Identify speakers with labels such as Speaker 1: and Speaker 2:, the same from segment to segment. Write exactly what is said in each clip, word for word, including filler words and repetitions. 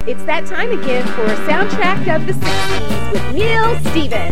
Speaker 1: It's that time again for a Soundtrack of the sixties with Neil Stevens.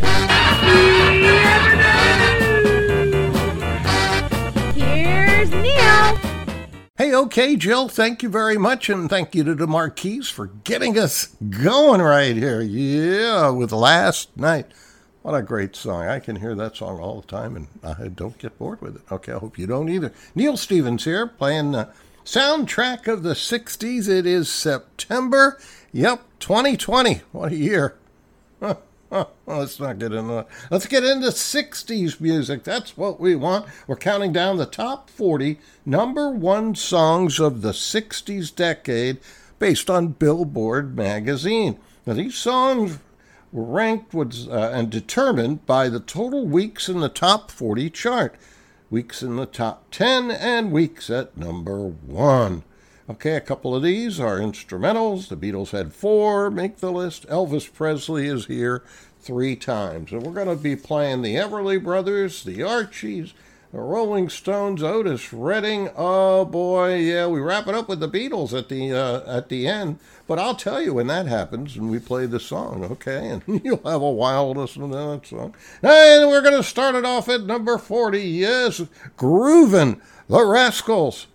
Speaker 1: Here's Neil.
Speaker 2: Hey, okay, Jill, thank you very much, and thank you to the Marquise for getting us going right here. Yeah, with Last Night. What a great song. I can hear that song all the time, and I don't get bored with it. Okay, I hope you don't either. Neil Stevens here, playing the Soundtrack of the sixties. It is September, yep, twenty twenty. What a year. Huh, huh. Well, let's not get into that. Let's get into sixties music. That's what we want. We're counting down the top forty number one songs of the sixties decade based on Billboard magazine. Now, these songs were ranked was, uh, and determined by the total weeks in the top forty chart. Weeks in the top ten, and weeks at number one. Okay, a couple of these are instrumentals. The Beatles had four make the list. Elvis Presley is here three times. And we're going to be playing the Everly Brothers, the Archies, the Rolling Stones, Otis Redding. Oh boy, yeah, we wrap it up with the Beatles at the uh, at the end. But I'll tell you when that happens and we play the song, okay? And you'll have a while listening to that song. And we're going to start it off at number forty. Yes, Groovin', the Rascals.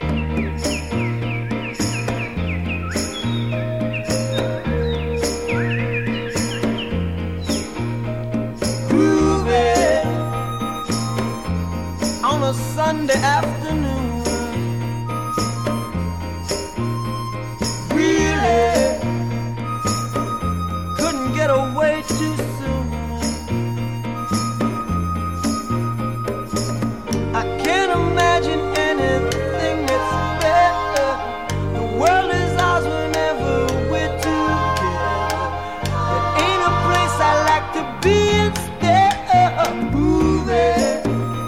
Speaker 3: Groovin' on a Sunday afternoon. Really couldn't get away too soon. I can't imagine anything that's better. The world is ours whenever we're together. There ain't a place I like to be instead of moving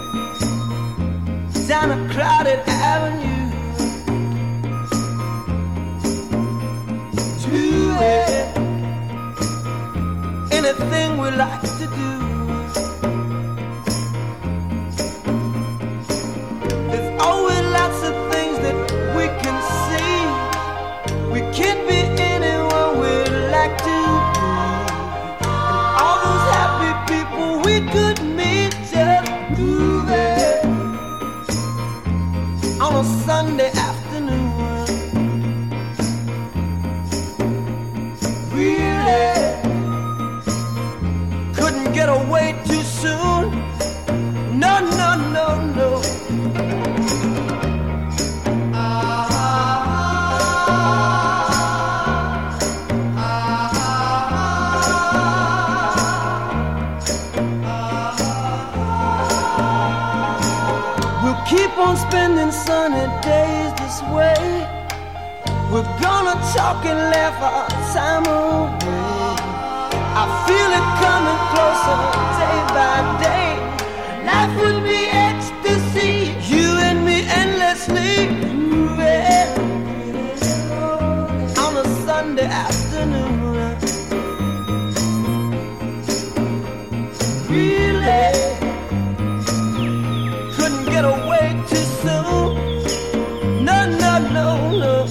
Speaker 3: down a crowded avenue. Anything we like to do. There's always lots of things that we can see. We can't be anyone we'd like to be. And all those happy people we could meet just moving on a Sunday afternoon. Really couldn't get away too soon. No, no, no, no. Ah, ah, ah. We'll keep on spending sunny days this way. We're gonna talk and laugh our time away. I feel it coming closer day by day. Life would be ecstasy, you and me endlessly moving on a Sunday afternoon. Really couldn't get away too soon. No, no, no, no.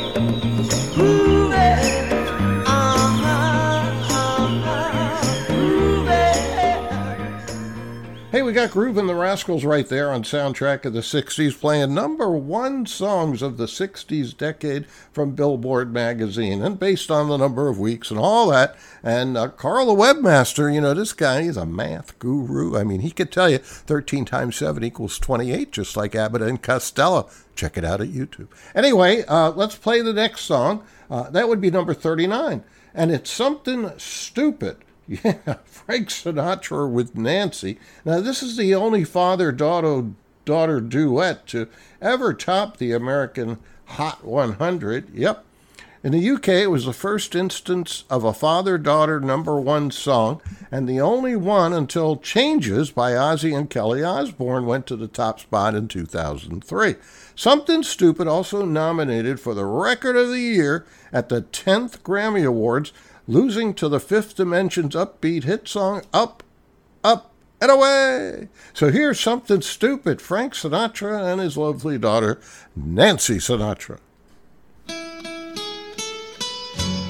Speaker 2: Hey, we got Groovin' the Rascals right there on Soundtrack of the sixties, playing number one songs of the sixties decade from Billboard magazine, and based on the number of weeks and all that. And uh, Carl the Webmaster, you know, this guy, he's a math guru. I mean, he could tell you thirteen times seven equals twenty-eight, just like Abbott and Costello. Check it out at YouTube. Anyway, uh, let's play the next song. Uh, that would be number thirty-nine. And it's Something Stupid. Yeah, Frank Sinatra with Nancy. Now, this is the only father-daughter daughter duet to ever top the American Hot one hundred. Yep. In the U K, it was the first instance of a father-daughter number one song, and the only one until Changes by Ozzy and Kelly Osbourne went to the top spot in two thousand three. Something Stupid also nominated for the Record of the Year at the tenth Grammy Awards, losing to the Fifth Dimension's upbeat hit song, Up, Up, and Away. So here's Something Stupid, Frank Sinatra and his lovely daughter, Nancy Sinatra.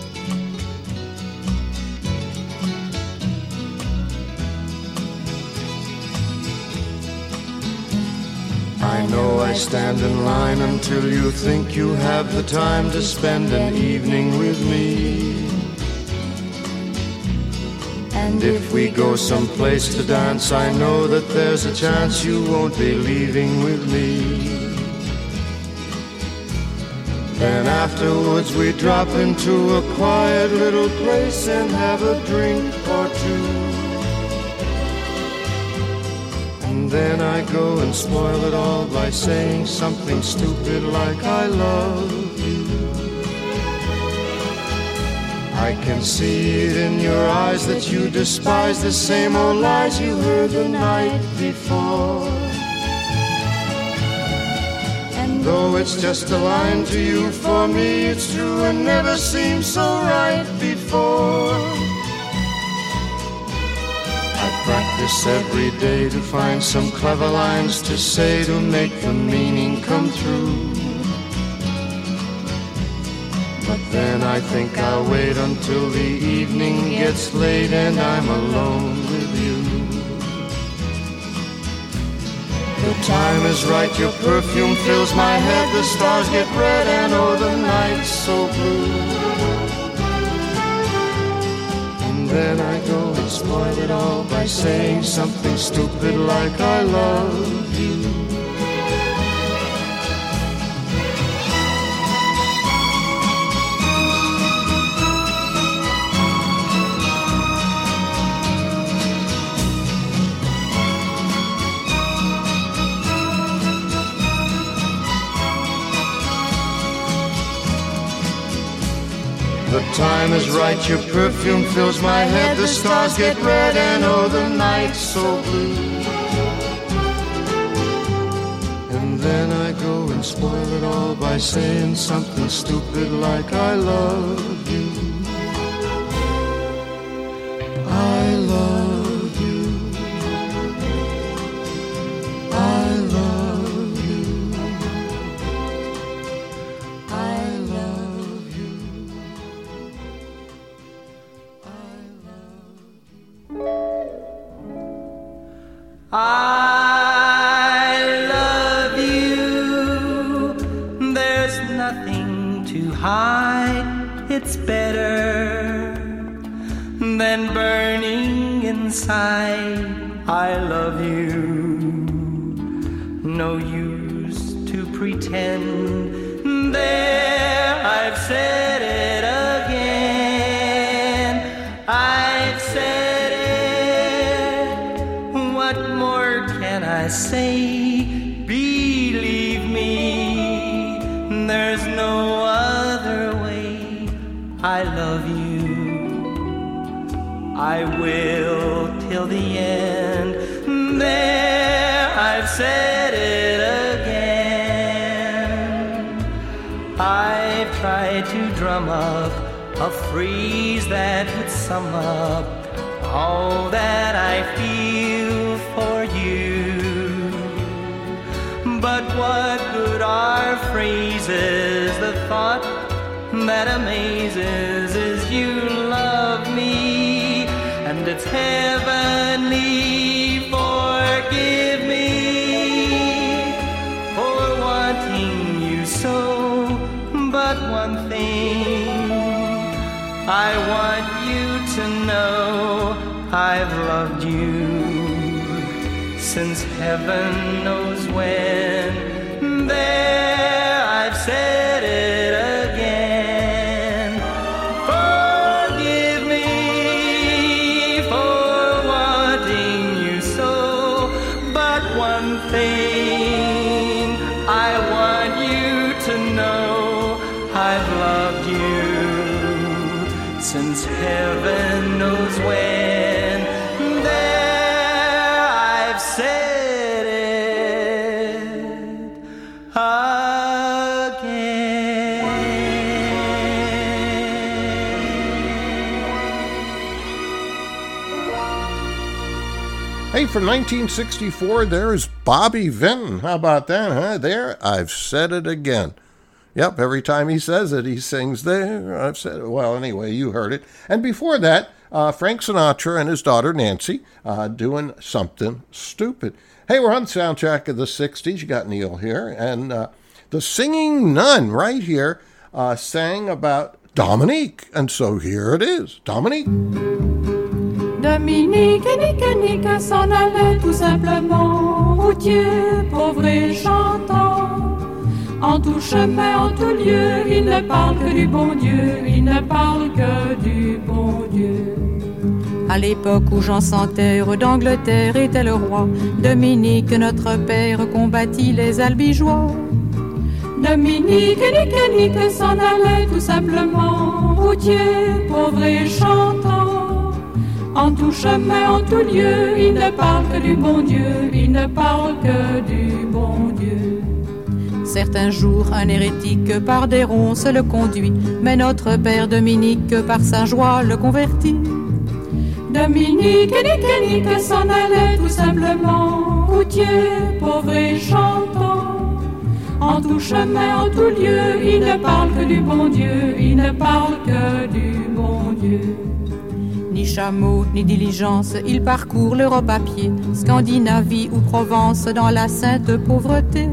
Speaker 4: I stand in line until you think you have the time to spend an evening with me. And if we go someplace to dance, I know that there's a chance you won't be leaving with me. Then afterwards we drop into a quiet little place and have a drink or two. And then I go and spoil it all by saying something stupid like I love you. I can see it in your eyes that you despise the same old lies you heard the night before. Though it's just a line to you, for me it's true and never seemed so right before. I practice every day to find some clever lines to say to make the meaning come through. But then I think I'll wait until the evening gets late and I'm alone with you. The time is right, your perfume fills my head, the stars get red and oh the night's so blue. And then I go and spoil it all by saying something stupid like I love you. The time is right, your perfume fills my head, the stars get red and oh the night's so blue. And then I go and spoil it all by saying something stupid like I love you. I love you. I love you. I love you.
Speaker 5: I love you. There's nothing to hide. It's better than burning inside. I love you. No use to pretend. There, I've said it again. I've said it. What more can I say? Believe me, there's no other way. I love you. I will till the end. There, I've said it again. I've tried to drum up a phrase that would sum up all that I feel for you. But what good are phrases? The thought that amazes is you love me, and it's heavenly. Forgive me for wanting you so, but one thing I want you to know, I've loved you since heaven knows when. There, I've said it again. Forgive me for wanting you so, but one thing I want you to know, I've loved you since heaven knows when. There, I've said it
Speaker 2: Hey, from nineteen sixty-four, there's Bobby Vinton. How about that, huh? There, I've said it again. Yep, every time he says it, he sings there. I've said it. Well, anyway, you heard it. And before that, Uh, Frank Sinatra and his daughter Nancy uh, doing Something Stupid. Hey, we're on the soundtrack of the sixties. You got Neil here. And uh, the Singing Nun right here uh, sang about Dominique. And so here it is. Dominique.
Speaker 6: Dominique, nique, nique, s'en allait tout simplement, routier, pauvre et chantant. En tout chemin, en tout lieu, il ne parle que du bon Dieu, il ne parle que du bon Dieu. À l'époque où Jean sans terre d'Angleterre était le roi, Dominique, notre père, combattit les albigeois. Dominique, nique, nique, s'en allait tout simplement, routier, pauvre et chantant. En tout chemin, en tout lieu, il ne parle que du bon Dieu, il ne parle que du bon Dieu. Certains jours, un hérétique par des ronces le conduit, mais notre père Dominique par sa joie le convertit. Dominique, nique, nique, s'en allait tout simplement, routier, pauvre et chantant. En tout chemin, en tout lieu, il ne parle que du bon Dieu, il ne parle que du bon Dieu. Ni chameau, ni diligence, il parcourt l'Europe à pied, Scandinavie ou Provence dans la sainte pauvreté.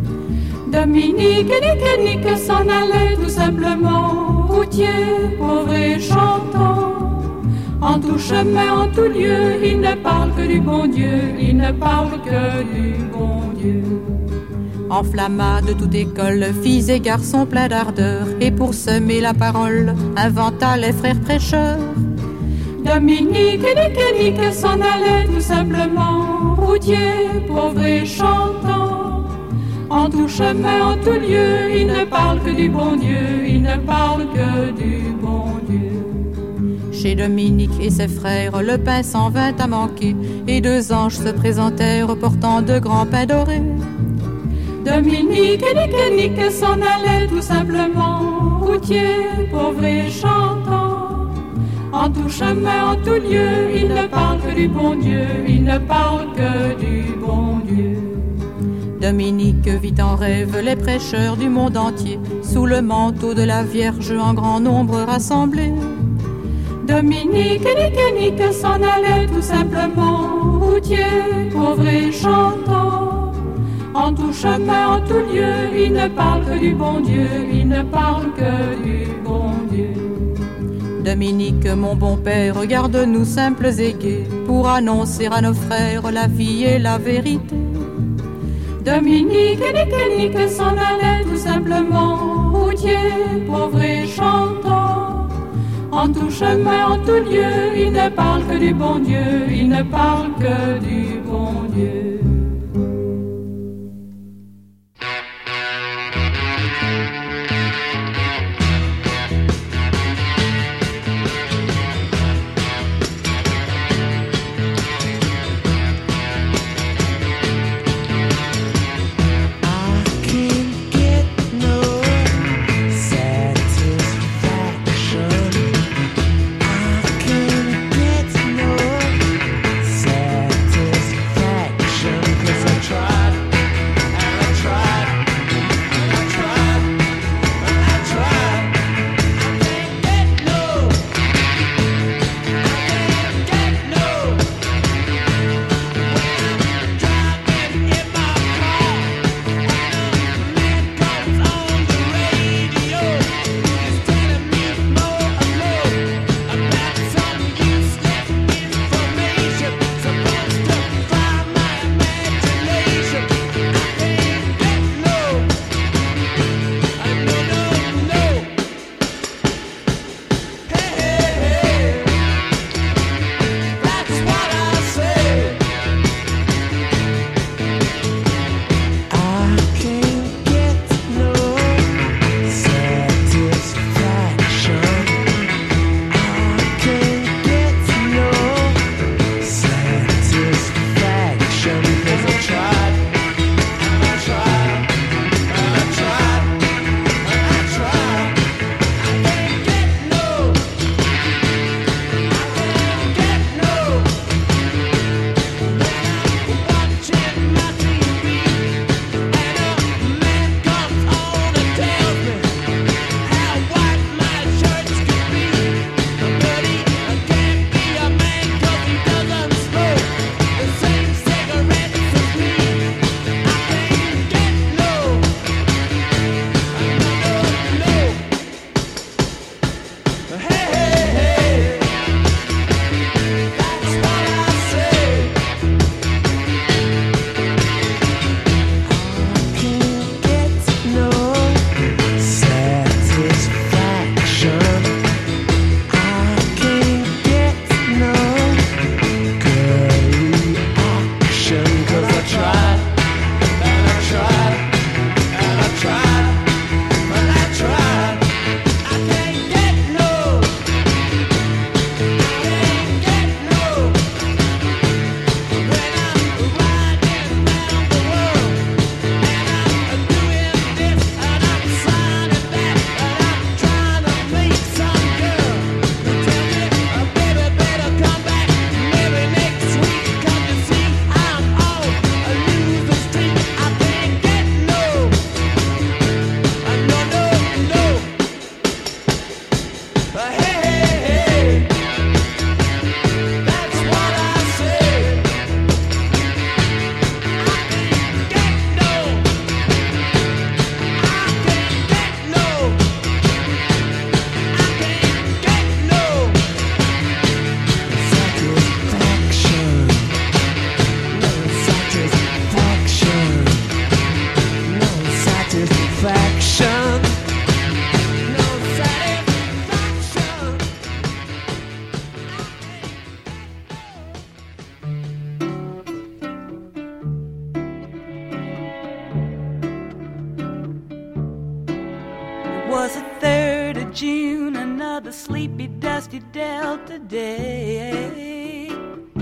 Speaker 6: Dominique, nique, nique, s'en allait tout simplement, routier, pauvre et chantant. En tout chemin, en tout lieu, il ne parle que du bon Dieu, il ne parle que du bon Dieu. Enflamma de toute école, filles et garçons pleins d'ardeur, et pour semer la parole, inventa les frères prêcheurs. Dominique, nique, nique, s'en allait tout simplement, routier, pauvre et chantant. En tout chemin, en tout lieu, il ne parle que du bon Dieu, il ne parle que du bon Dieu. Chez Dominique et ses frères, le pain s'en vint à manquer, et deux anges se présentèrent portant de grands pains dorés. Dominique, nique, nique, s'en allait tout simplement, routier, pauvre et chantant. En tout chemin, en tout lieu, il ne parle que du bon Dieu, il ne parle que du bon Dieu. Dominique vit en rêve les prêcheurs du monde entier, sous le manteau de la Vierge en grand nombre rassemblés. Dominique, nique, nique, s'en allait tout simplement, routier, pauvre et chantant. En tout chemin, en tout lieu, il ne parle que du bon Dieu, il ne parle que du bon Dieu. Dominique, mon bon père, regarde-nous simples et gais, pour annoncer à nos frères la vie et la vérité. Dominique, nique, nique, s'en allait tout simplement, routier, pauvre et chantant. En tout chemin, en tout lieu, il ne parle que du bon Dieu, il ne parle que du bon Dieu.
Speaker 3: Satisfaction.
Speaker 7: the sleepy, dusty Delta day.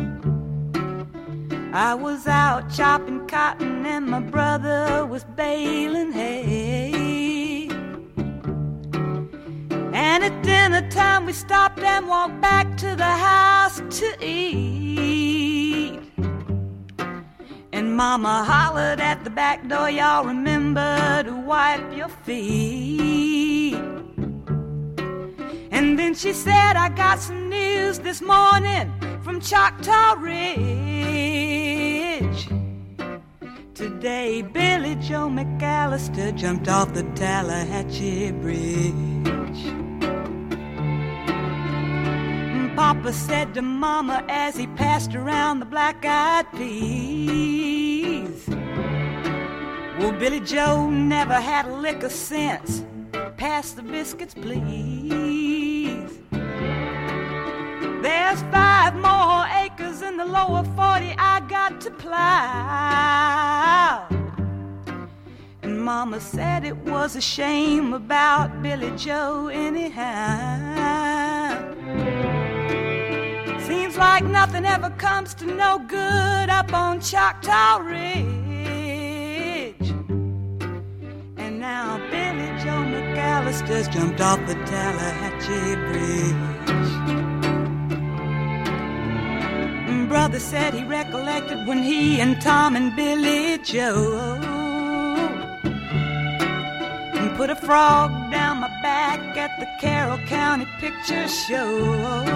Speaker 7: I was out chopping cotton and my brother was baling hay. And at dinner time we stopped and walked back to the house to eat. And Mama hollered at the back door, y'all remember to wipe your feet. And then she said, I got some news this morning from Choctaw Ridge. Today Billy Joe McAllister jumped off the Tallahatchie Bridge. Papa said to Mama as he passed around the black-eyed peas, well, Billy Joe never had a lick of sense. Pass the biscuits, please. There's five more acres in the lower forty I got to plow. And Mama said it was a shame about Billy Joe anyhow. Seems like nothing ever comes to no good up on Choctaw Ridge. And now Billy Joe McAllister's jumped off the Tallahatchie Bridge. Brother said he recollected when he and Tom and Billy Joe put a frog down my back at the Carroll County Picture Show.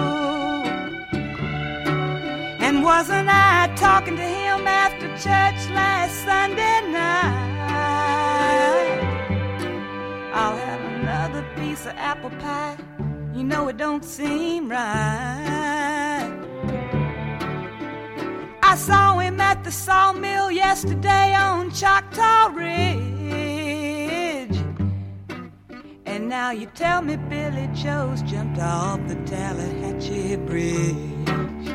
Speaker 7: And wasn't I talking to him after church last Sunday night? I'll have another piece of apple pie. You know it don't seem right. I saw him at the sawmill yesterday on Choctaw Ridge. And now you tell me Billy Joe's jumped off the Tallahatchie Bridge.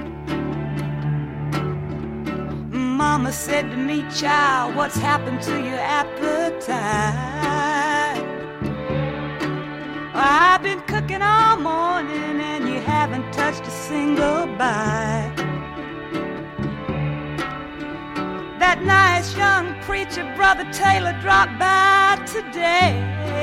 Speaker 7: Mama said to me, child, what's happened to your appetite? I've been cooking all morning and you haven't touched a single bite. That nice young preacher, Brother Taylor, dropped by today.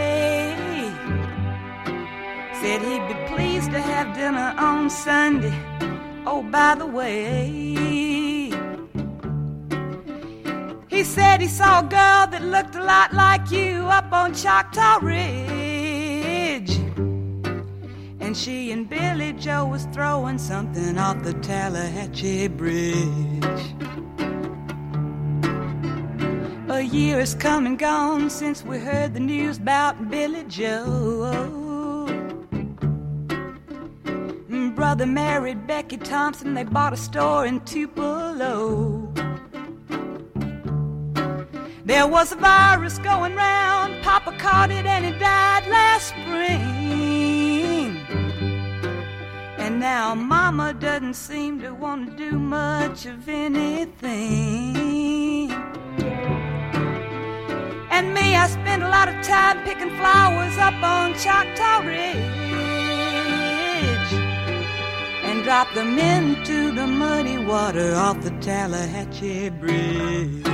Speaker 7: Said he'd be pleased to have dinner on Sunday. Oh, by the way, he said he saw a girl that looked a lot like you up on Choctaw Ridge. And she and Billy Joe was throwing something off the Tallahatchie Bridge. A year has come and gone since we heard the news about Billy Joe. Brother married Becky Thompson, they bought a store in Tupelo. There was a virus going round, Papa caught it and he died last spring. And now Mama doesn't seem to want to do much of anything. And me, I spend a lot of time picking flowers up on Choctaw Ridge and drop them into the muddy water off the Tallahatchie Bridge.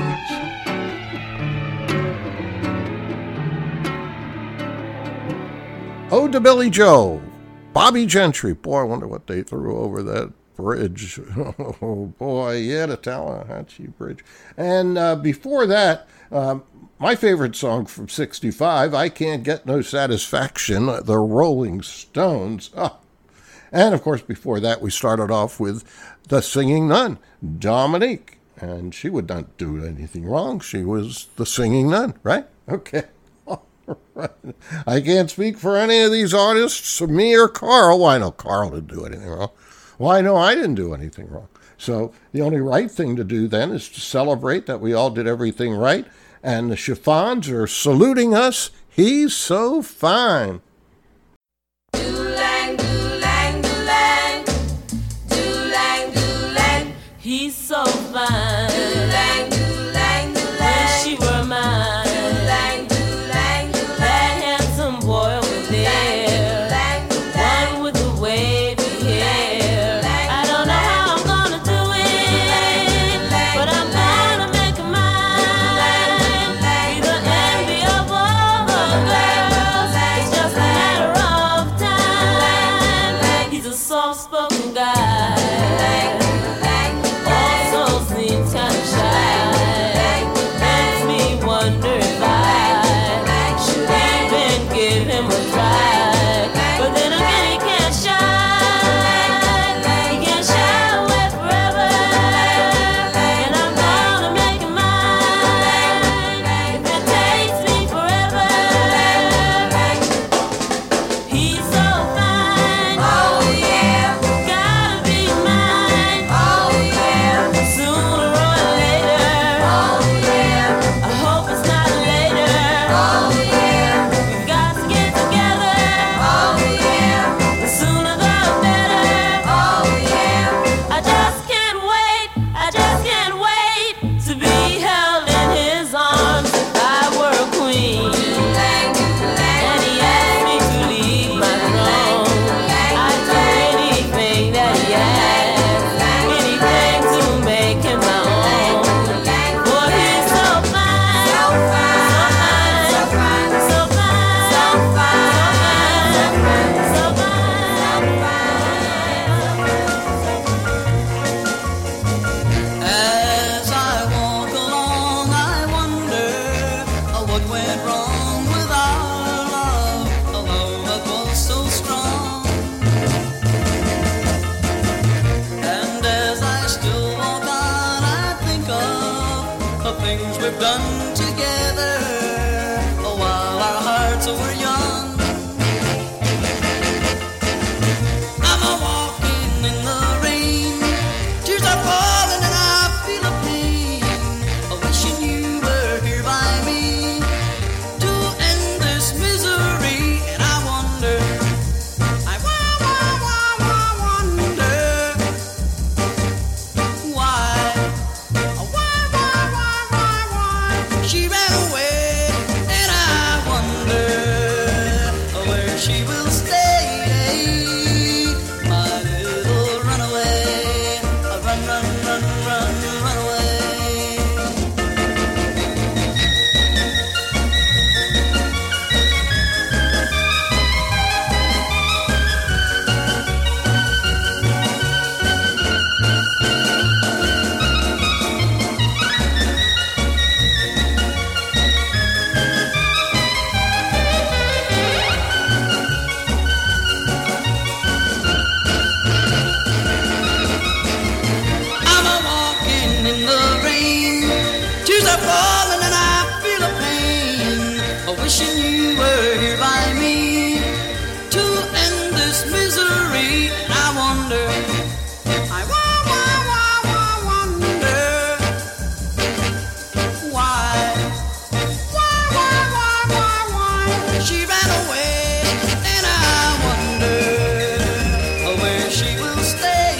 Speaker 2: Ode to Billy Joe, Bobby Gentry. Boy, I wonder what they threw over that bridge. Oh, boy, yeah, the Tallahatchie Bridge. And uh, before that, um, my favorite song from sixty-five, I Can't Get No Satisfaction, the Rolling Stones. Oh. And, of course, before that, we started off with the singing nun, Dominique. And she would not do anything wrong. She was the singing nun, right? Okay. Right. I can't speak for any of these artists, me or Carl. Well, I know Carl didn't do anything wrong. Well, I know I didn't do anything wrong. So the only right thing to do then is to celebrate that we all did everything right. And the chiffons are saluting us. He's so fine.
Speaker 8: Do-lang, do-lang, do-lang. Do-lang, do-lang.
Speaker 9: He's so fine.
Speaker 8: Do-lang, do-lang, do-lang.
Speaker 9: Wish she were mine.
Speaker 8: Do-lang, do-lang, do-lang.
Speaker 9: That handsome boy over there.
Speaker 8: Do-lang, do-lang, do-lang.
Speaker 9: One
Speaker 3: things we've done together while our hearts were young. I'm a walking in the rain, tears are falling and I feel a pain, wishing you were here by me to end this misery. And I wonder, I wa- wa- wa- wa- wonder why, why, why, why, why, why she ran away. And I wonder where she will stay, my little runaway. Run, run, run, run, run away. I'm a walking in the rain, tears are falling and I feel a pain, wishing you were here by me to end this misery. And I wonder, I wa- wa- wa- wa- wonder why, why, why, why, why, why she ran away. And I wonder where she will stay,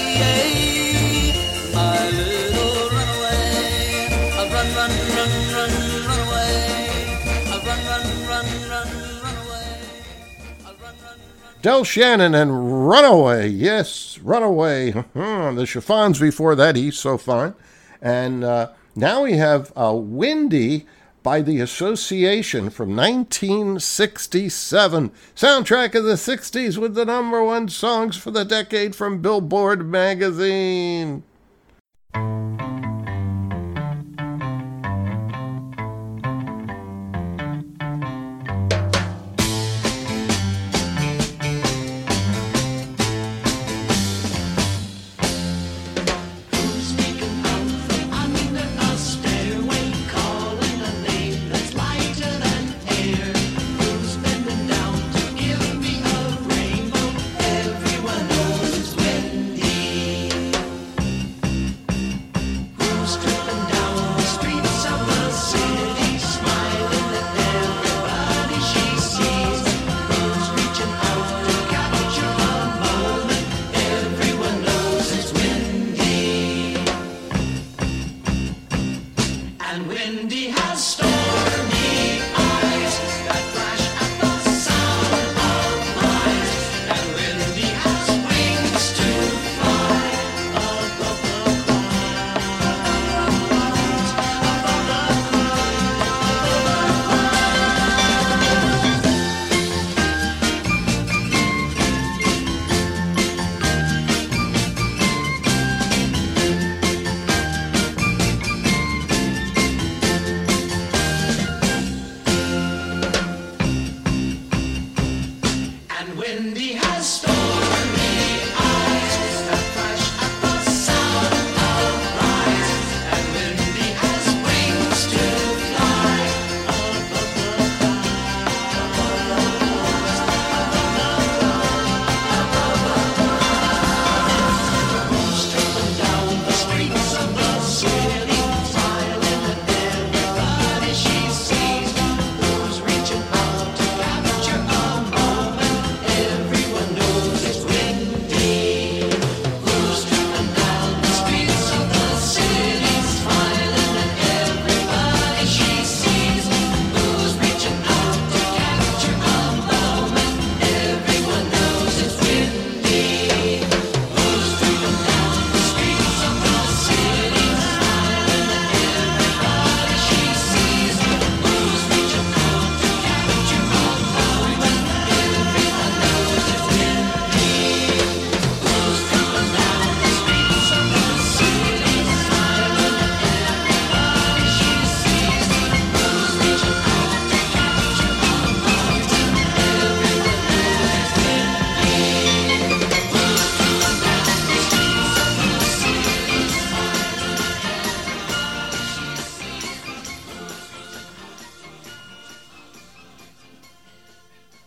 Speaker 3: my little runaway. Run, run, run, run, run away. Run, run, run, run, run away. Run, run, run.
Speaker 2: Del Shannon and Runaway. Yes, Runaway. The Chiffons before that, He's So Fine. And uh, now we have uh, Windy by the Association from nineteen sixty-seven. Soundtrack of the sixties with the number one songs for the decade from Billboard magazine.